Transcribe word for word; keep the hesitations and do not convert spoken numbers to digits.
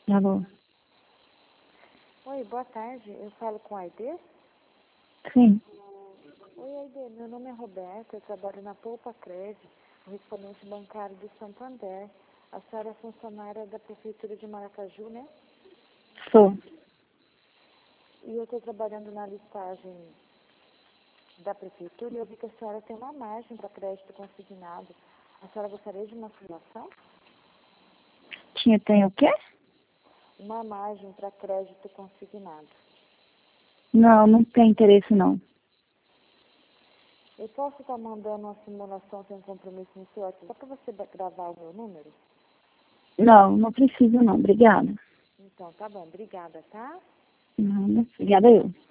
Alô? Oi, boa tarde. Eu falo com a Aide? Sim. Oi, Aide. Meu nome é Roberta. Eu trabalho na Poupa Crédito, correspondente bancário do Santander. A senhora é funcionária da Prefeitura de Maracaju, né? Sou. E eu estou trabalhando na listagem da Prefeitura e eu vi que a senhora tem uma margem para crédito consignado. A senhora gostaria de uma informação? Tinha, tem o quê? Uma margem para crédito consignado. Não, não tem interesse não. Eu posso estar mandando uma simulação sem compromisso no seu WhatsApp, só para você gravar o meu número? Não, não preciso não. Obrigada. Então, tá bom. Obrigada, tá? Não, obrigada eu.